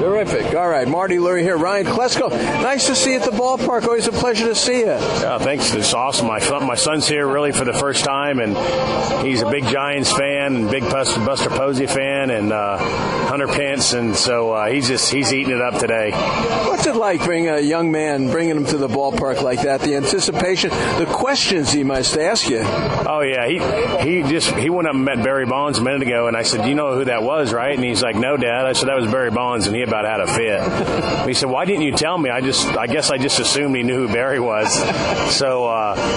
Terrific. All right, Marty Lurie here. Ryan Klesko, nice to see you at the ballpark. Always a pleasure to see you. Yeah, thanks. It's awesome. My son's here really for the first time, and he's a big Giants fan and big Buster Posey fan and Hunter Pence, and so he's eating it up today. What's it like bringing a young man, bringing him to the ballpark like that? The anticipation, the questions he must ask you. Oh yeah, he went up and met Barry Bonds a minute ago, and I said, "Do you know who that was, right?" And he's like, "No, Dad." I said, "That was Barry Bonds," and he about had a fit. He said, "Why didn't you tell me? I guess I just assumed he knew who Barry was." So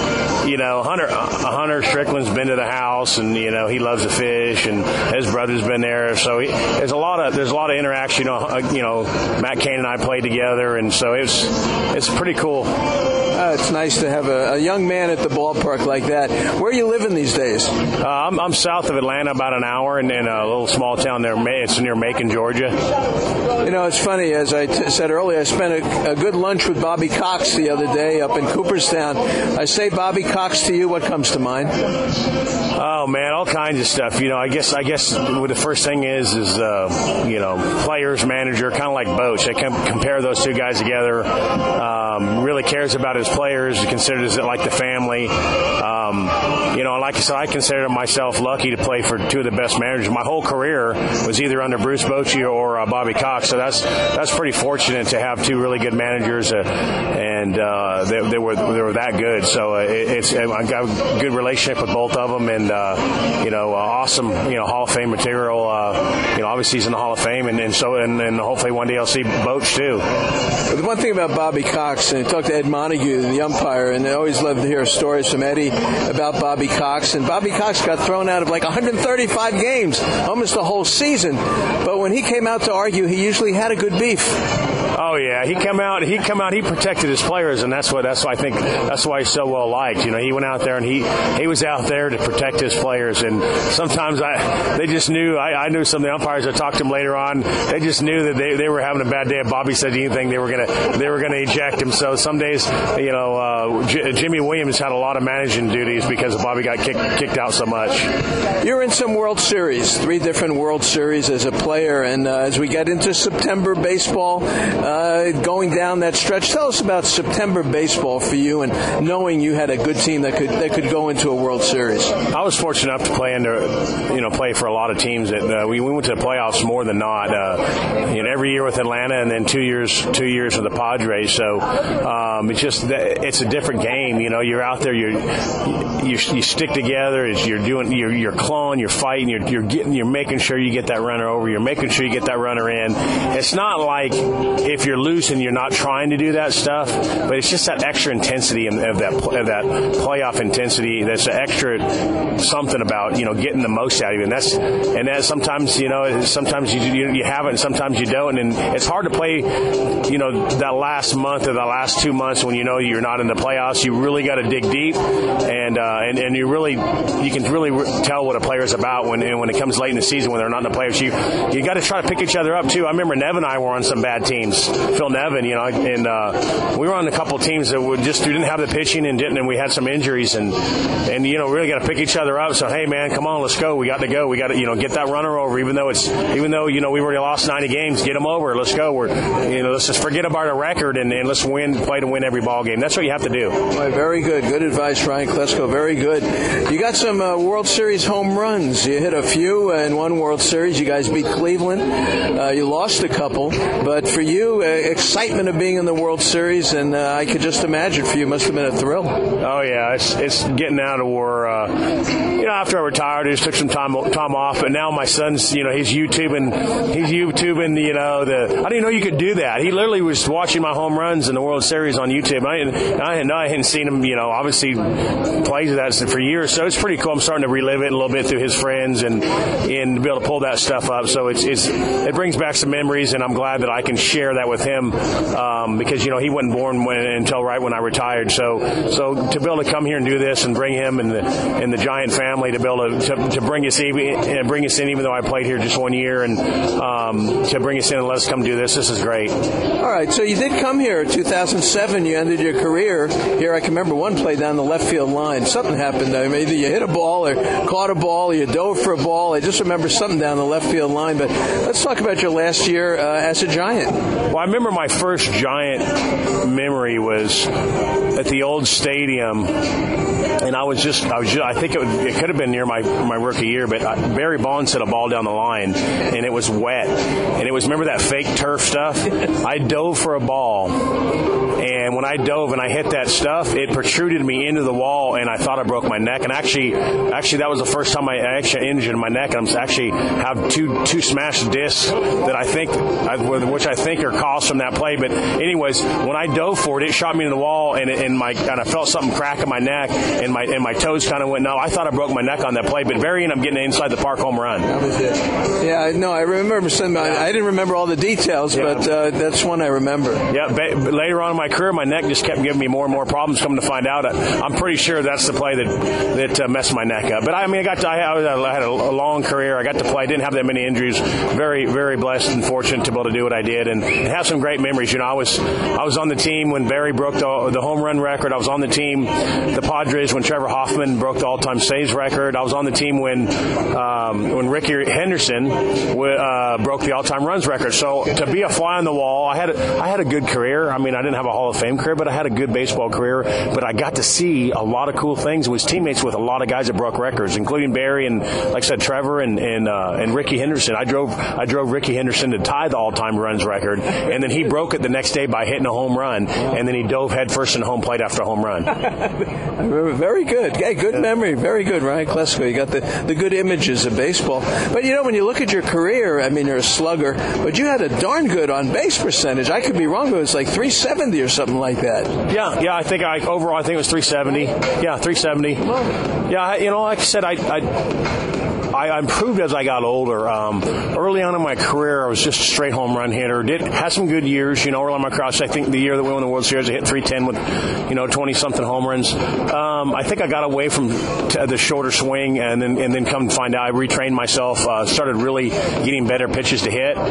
Hunter Strickland's been to the house, and he loves to fish, and his brother's been there. So there's a lot of interaction. Matt Cain and I played together, and so it's pretty cool. It's nice to have a young man at the ballpark like that. Where are you living these days? I'm south of Atlanta, about an hour, and in a little small town there. It's near Macon, Georgia. It's funny. As I said earlier, I spent a good lunch with Bobby Cox the other day up in Cooperstown. I say Bobby Cox to you, what comes to mind? Oh man, all kinds of stuff. I guess what the first thing is players, manager, kind of like Boach. I compare those two guys together. Really cares about his players, considers it like the family. Like I said, I consider myself lucky to play for two of the best managers. My whole career was either under Bruce Bochy or Bobby Cox, so that's pretty fortunate to have two really good managers, and they were that good. So I got a good relationship with both of them, and awesome Hall of Fame material. Obviously he's in the Hall of Fame, and hopefully one day I'll see Boach too. The one thing about Bobby Cox, and I talked to Ed Montague, the umpire, and I always love to hear stories from Eddie about Bobby Cox. And Bobby Cox got thrown out of like 135 games, almost the whole season. But when he came out to argue, he usually had a good beef. Oh yeah, he protected his players, and that's why he's so well liked. He went out there and he was out there to protect his players, and sometimes they just knew. I knew some of the umpires. I talked to them later on. They just knew that they were having a bad day. If Bobby said anything, they were gonna eject him. So some days, Jimmy Williams had a lot of managing duties because Bobby got kicked out so much. You're in some World Series, 3 different World Series as a player, and as we get into September baseball. Going down that stretch, tell us about September baseball for you, and knowing you had a good team that could go into a World Series. I was fortunate enough to play for a lot of teams that we went to the playoffs more than not. Every year with Atlanta, and then 2 years with the Padres. So it's a different game. You're out there, you stick together. You're clawing, you're fighting, you're making sure you get that runner over. You're making sure you get that runner in. It's not like if you're losing, you're not trying to do that stuff, but it's just that extra intensity of that playoff intensity. That's an extra something about getting the most out of it, and that sometimes sometimes you have it, and sometimes you don't, and it's hard to play that last month or the last 2 months when you're not in the playoffs. You really got to dig deep, and you can really tell what a player's about when it comes late in the season when they're not in the playoffs. You got to try to pick each other up too. I remember Nevin and I were on some bad teams. Phil Nevin, and we were on a couple of teams that didn't have the pitching and we had some injuries and really got to pick each other up. So hey man, come on, let's go. We got to go. We got to get that runner over. Even though we've already lost 90 games, get them over. Let's go. Let's just forget about our record and let's play to win every ball game. That's what you have to do. Right, very good. Good advice, Ryan Klesko. Very good. You got some World Series home runs. You hit a few in one World Series. You guys beat Cleveland. You lost a couple, but for you, excitement of being in the World Series, and I could just imagine for you, must have been a thrill. Oh yeah, it's getting out of where after I retired, I just took some time off, but now my son's he's YouTubing I didn't know you could do that. He literally was watching my home runs in the World Series on YouTube. I hadn't seen him obviously plays that for years, so it's pretty cool. I'm starting to relive it a little bit through his friends and be able to pull that stuff up. So it brings back some memories, and I'm glad that I can share that with him because, you know, he wasn't born until right when I retired. So to be able to come here and do this and bring him and the Giant family to be able to bring us in, even though I played here just 1 year, and to bring us in and let us come do this is great. All right, so you did come here in 2007. You ended your career here. I can remember one play down the left field line. Something happened. Either you hit a ball or caught a ball, or you dove for a ball. I just remember something down the left field line. But let's talk about your last year as a Giant. Well, I remember my first Giant memory was at the old stadium, and I think it could have been near my rookie year, but Barry Bonds hit a ball down the line, and it was wet, and it was, remember that fake turf stuff? I dove for a ball, and when I dove and I hit that stuff, it protruded me into the wall, and I thought I broke my neck. And actually, that was the first time I actually injured my neck. And I'm actually have two smashed discs which I think are caused from that play. But anyways, when I dove for it, it shot me in the wall, and I felt something crack in my neck, and my toes kind of went numb. I thought I broke my neck on that play, but Barry ended up getting an inside the park home run. That was it. Yeah, no, I remember some. I didn't remember all the details, but that's one I remember. Yeah, later on in my career, my neck just kept giving me more and more problems. Coming to find out, I'm pretty sure that's the play that messed my neck up. But I mean, I had a long career. I got to play. I didn't have that many injuries. Very, very blessed and fortunate to be able to do what I did, and have some great memories. You know, I was on the team when Barry broke the home run record. I was on the team, the Padres, when Trevor Hoffman broke the all-time saves record. I was on the team when Ricky Henderson broke the all-time runs record. So to be a fly on the wall, I had a good career. I mean, I didn't have a Hall of Fame career, but I had a good baseball career. But I got to see a lot of cool things. I was teammates with a lot of guys that broke records, including Barry and, like I said, Trevor and Ricky Henderson. I drove Ricky Henderson to tie the all-time runs record, and then he broke it the next day by hitting a home run, and then he dove headfirst in home plate after a home run. Very good. Hey, good memory. Very good, Ryan Klesko. You got the good images of baseball. But, you know, when you look at your career, I mean, you're a slugger, but you had a darn good on-base percentage. I could be wrong, but it was like 370 or something like that. Yeah. I think overall it was 370. Yeah, 370. Yeah, you know, like I said, I improved as I got older. Early on in my career, I was just a straight home run hitter. Had some good years, you know, early on my career. I think the year that we won the World Series, I hit 310 with, you know, 20-something home runs. I think I got away from the shorter swing, and then come to find out, I retrained myself, started really getting better pitches to hit.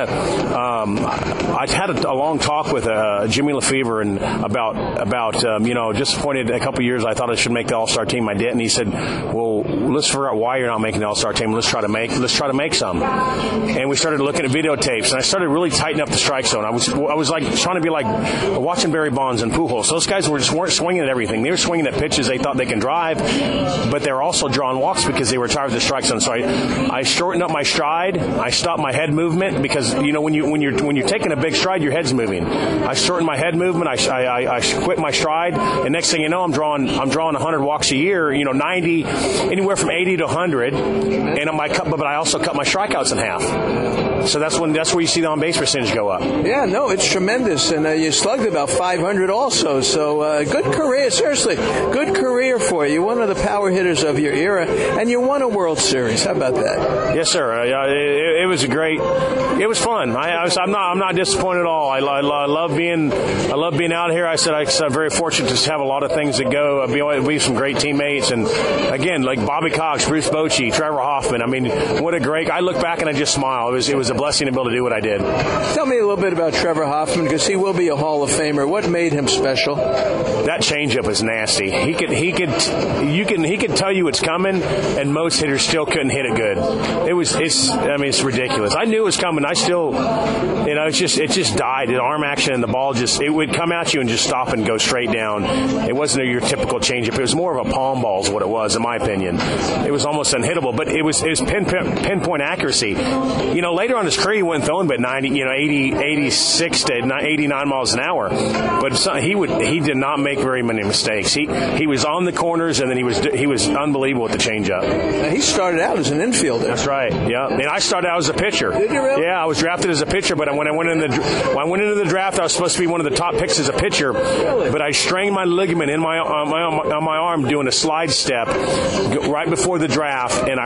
I had a long talk with Jimmy Lefevre and about you know, just appointed a couple years. I thought I should make the All-Star team. I didn't. He said, well, let's figure out why you're not making the All-Star team. Let's try to make some. And we started looking at videotapes, and I started really tightening up the strike zone. I was like trying to be like watching Barry Bonds and Pujols. Those guys weren't swinging at everything. They were swinging at pitches they thought they can drive, but they were also drawing walks because they were tired of the strike zone. So I shortened up my stride. I stopped my head movement because, you know, when you're taking a big stride, your head's moving. I shortened my head movement. I quit my stride, and next thing you know, I'm drawing 100 walks a year. You know, 90, anywhere from 80 to 100, but I also cut my strikeouts in half. So that's where you see the on-base percentage go up. Yeah, no, it's tremendous, and you slugged about 500 also. So good career, seriously, good career for you. One of the power hitters of your era, and you won a World Series. How about that? Yes, sir. It was great. It was fun. I'm not disappointed at all. I love being out here. I'm very fortunate to have a lot of things that go. Be some great teammates, and again, like Bobby Cox, Bruce Bochy, Trevor Hoffman. I mean, what a great. I look back and I just smile. It was a blessing to be able to do what I did. Tell me a little bit about Trevor Hoffman, because he will be a Hall of Famer. What made him special? That changeup is nasty. He could tell you it's coming, and most hitters still couldn't hit it good. It's ridiculous. I knew it was coming. I still, you know, it just died. The arm action and the ball it would come at you and just stop and go straight down. It wasn't your typical changeup. It was more of a palm ball is what it was, in my opinion. It was almost unhittable, but it was pinpoint accuracy. You know, later on his career, he went throwing but 86 to 89 miles an hour. But he did not make very many mistakes. He was on the corners, and then he was unbelievable with the changeup. Now, he started out as an infielder. That's right. Yeah. I mean, I started out as a pitcher. Did you really? Yeah, I was drafted as a pitcher, but when I went into the draft, I was supposed to be one of the top picks as a pitcher. Really? But I strained my ligament on my arm doing a slide step right before the draft, and I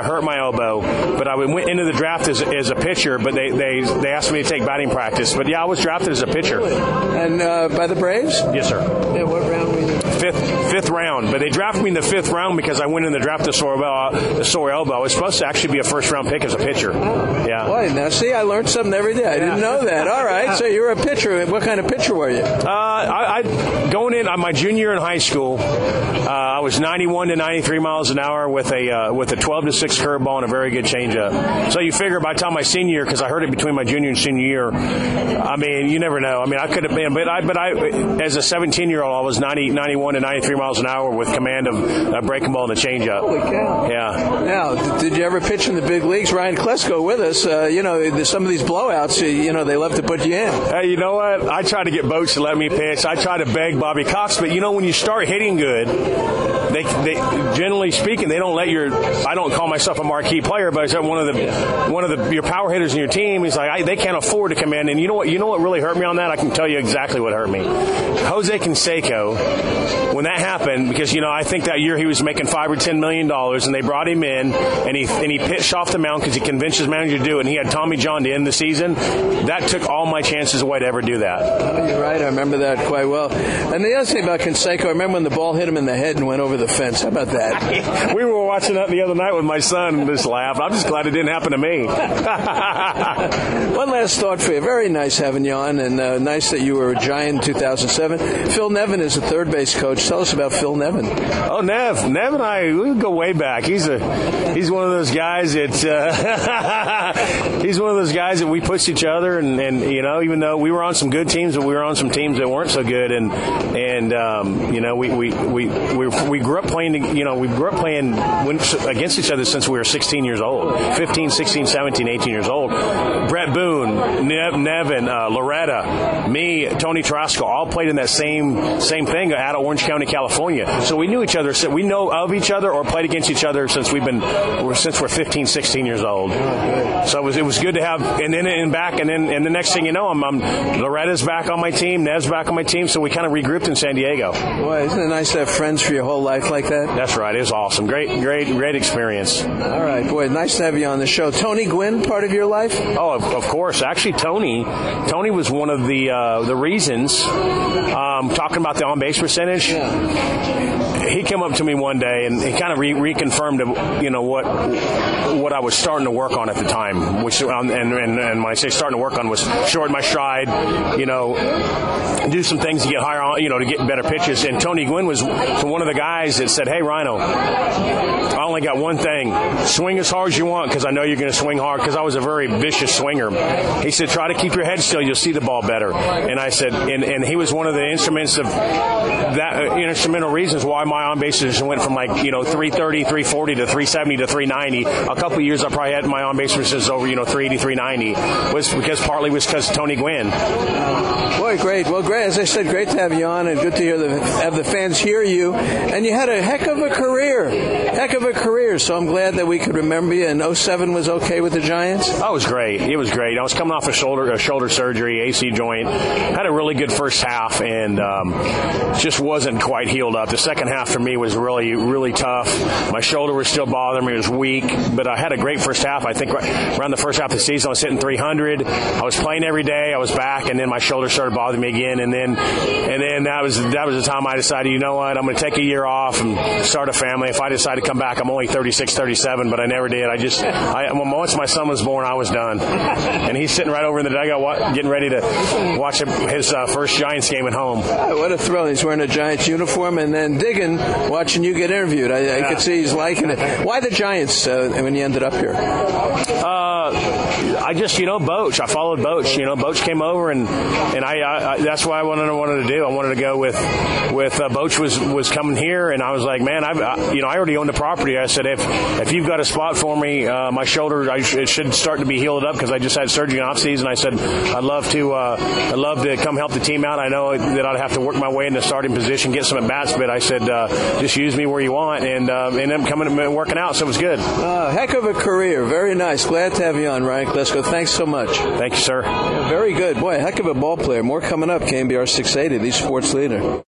I hurt my elbow, but I went into the draft as a pitcher, but they asked me to take batting practice. But, I was drafted as a pitcher. And by the Braves? Yes, sir. Yeah, what round were you in? Fifth round. But they drafted me in the 5th round because I went in the draft with a sore elbow. I was supposed to actually be a first-round pick as a pitcher. Yeah. Boy, now see, I learned something every day. I didn't know that. All right, so you're a pitcher. What kind of pitcher were you? Going in my junior year in high school, I was 91 to 93 miles an hour with a 12 to 6 curveball and a very good changeup. So you figure by the time my senior year, because I heard it between my junior and senior year, I mean, you never know. I mean, I could have been, but I as a 17-year-old, I was 91 to 93 miles an hour with command of a breaking ball and a changeup. Holy cow! Yeah. Now, did you ever pitch in the big leagues? Ryan Klesko with us. There's some of these blowouts. They love to put you in. Hey, you know what? I tried to get Boach to let me pitch. I tried to beg Bobby Cox, but when you start hitting good, they generally speaking, they don't let I don't call myself a marquee player, but I said one of your power hitters in your team. He's like, they can't afford to come in. And you know what really hurt me on that? I can tell you exactly what hurt me. Jose Canseco, when that happened, because I think that year he was making $5 or $10 million, and they brought him in, and he pitched off the mound because he convinced his manager to do it, and he had Tommy John to end the season. That took all my chances away to ever do that. Oh, you're right. I remember that quite well. And the other thing about Canseco, I remember when the ball hit him in the head and went over the fence. How about that? We were watching that the other night with my son and just laughed. I'm just glad it didn't happen to me. One last thought for you. Very nice having you on, and nice that you were a Giant in 2007. Phil Nevin is a third base coach. Tell us about Phil Nevin. Oh, Nev and I, we go way back. He's one of those guys that he's one of those guys that we pushed each other, and even though we were on some good teams, but we were on some teams that weren't so good, and we grew up playing. We grew up playing against each other since we were 16 years old, 15, 16, 17, 18 years old. Brett Boone, Nevin, Loretta, me, Tony Tarasco, all played in that same thing out of Orange County, California. So we knew each other. So we know of each other or played against each other since we're 15, 16 years old. So it was good to have, and then the next thing you know, Loretta's back on my team, Nev's back on my team. So we kind of regrouped in San Diego. Boy, isn't it nice to have friends for your whole life like that? That's right. It was awesome. Great experience. All right, boy, nice to have you on the show. Tony Gwynn, part of your life? Oh, of course. Actually, Tony was one of the reasons. Talking about the on-base percentage. Yeah. He came up to me one day and he kind of reconfirmed, what I was starting to work on at the time. Which and when I say starting to work on was shorten my stride, do some things to get higher on, to get better pitches. And Tony Gwynn was one of the guys that said, "Hey, Rhino, I only got one thing. Swing as hard as you want because I know you're going to swing hard." Because I was a very vicious swinger. He said, "Try to keep your head still. You'll see the ball better." And I said, and he was one of the instrumental reasons why my on-base position went from 330, 340 to 370 to 390. A couple of years I probably had my on-base positions over 380, 390 was because Tony Gwynn. Boy, great. Well, great. As I said, great to have you on, and good to have the fans hear you. And you had a heck of a career. So I'm glad that we could remember you. And 07 was okay with the Giants? Oh, it was great. It was great. I was coming off a shoulder surgery, AC joint. Had a really good first half, and just wasn't quite healed up. The second half for me was really, really tough. My shoulder was still bothering me. It was weak, but I had a great first half. I think around the first half of the season, I was hitting 300. I was playing every day. I was back, and then my shoulder started bothering me again. And then that was the time I decided, you know what, I'm going to take a year off and start a family. If I decide to come back, I'm only 36, 37, but I never did. Once my son was born, I was done. And he's sitting right over in the dugout getting ready to watch his first Giants game at home. Oh, what a thrill. He's wearing a Giants uniform and then digging, watching you get interviewed. I could see he's liking it. Why the Giants when you ended up here? I just, Boach. I followed Boach. Boach came over, and I that's what I wanted to do. I wanted to go with Boach was coming here, and I was like, man, I already owned the property. I said, if you've got a spot for me, my shoulder, it should start to be healed up because I just had surgery in off season. I said, I'd love to come help the team out. I know that I'd have to work my way in the starting position, get some at bats, but I said, just use me where you want, and ended up coming and working out, so it was good. Heck of a career. Very nice. Glad to have you on, Ryan Klesko. Thanks so much. Thank you, sir. Yeah, very good. Boy, heck of a ball player. More coming up. KNBR 680, the sports leader.